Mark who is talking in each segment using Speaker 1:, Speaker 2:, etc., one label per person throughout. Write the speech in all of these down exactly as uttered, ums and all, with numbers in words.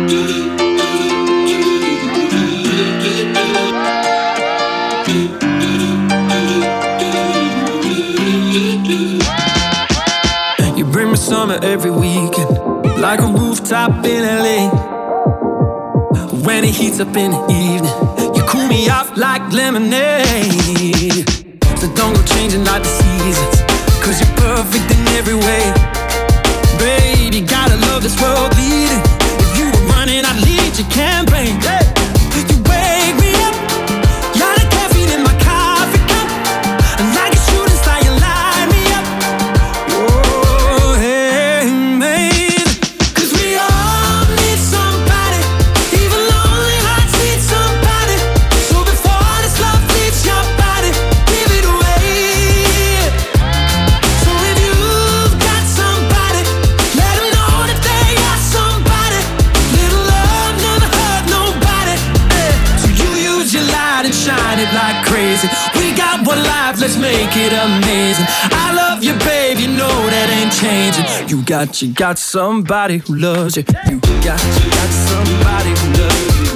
Speaker 1: You bring me summer every weekend, like a rooftop in L A. When it heats up in the evening, you cool me off like lemonade. So don't go changing like the seasons, cause you're perfect in every way. Baby, gotta love this world leading. If you were running, I'd lead your campaign. Hey. You wake me up, you're the caffeine in my coffee cup, and like a shooting star, you light me up. Oh, hey, baby, cause we all need somebody. Even lonely hearts need somebody. So before this love leaves your body, give it away. So if you've got somebody, let them know that they got somebody. Little love never hurt nobody. Hey. So you use your light and shine it like crazy. We got one life, let's make it amazing. I love you, babe, you know that ain't changing. You got, you got somebody who loves you. You got, you got somebody who loves you.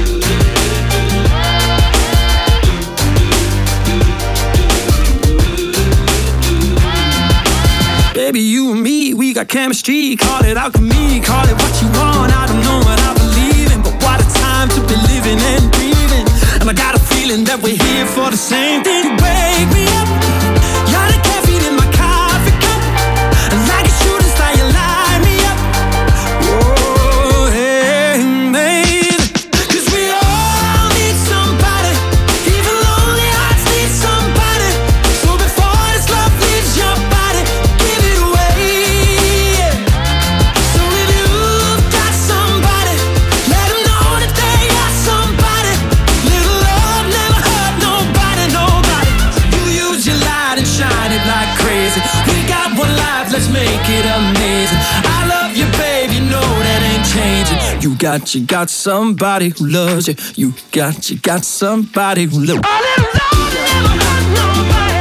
Speaker 1: Baby, you and me, we got chemistry. Call it alchemy, call it what you want. I don't know what I believe in, but what a time to be living and breathing. And I got a feeling that we're here for the same thing. You wake me up, you're the caffeine in my coffee cup, and like a shooting star, you light me up. Oh, hey, baby, cause we all need somebody. Even lonely hearts need somebody. So before this love leaves your body, give it away. So if you've got somebody, let them know that they got somebody. Little love never hurt nobody, nobody. You use your light and shine it like crazy. We got one life, let's make it amazing. I love you, babe, you know that ain't changing. You got, you got somebody who loves you. You got, you got somebody who loves you. Oh, little love never hurt nobody.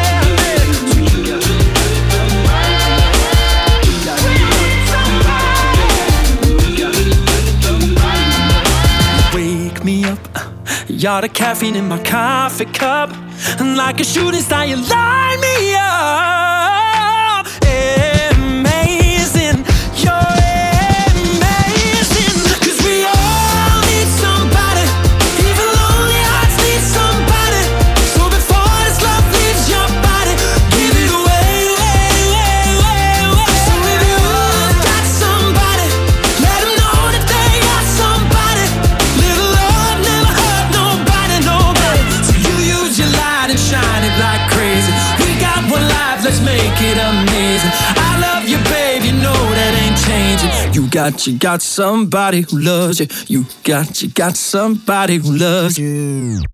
Speaker 1: Wake me up, you're the caffeine in my coffee cup, and like a shooting star, you light me up. Amazing, you're amazing. Cause we all need somebody. Even lonely hearts need somebody. So before this love leaves your body, give it away, way, way, way, way. So if you've got somebody, let them know that they got somebody. Little love never hurt nobody, nobody. So you use your light and shine it like crazy. We got one life, let's make it amazing. I love you, babe, you know that ain't changing. You got, you got somebody who loves you. You got, you got somebody who loves you.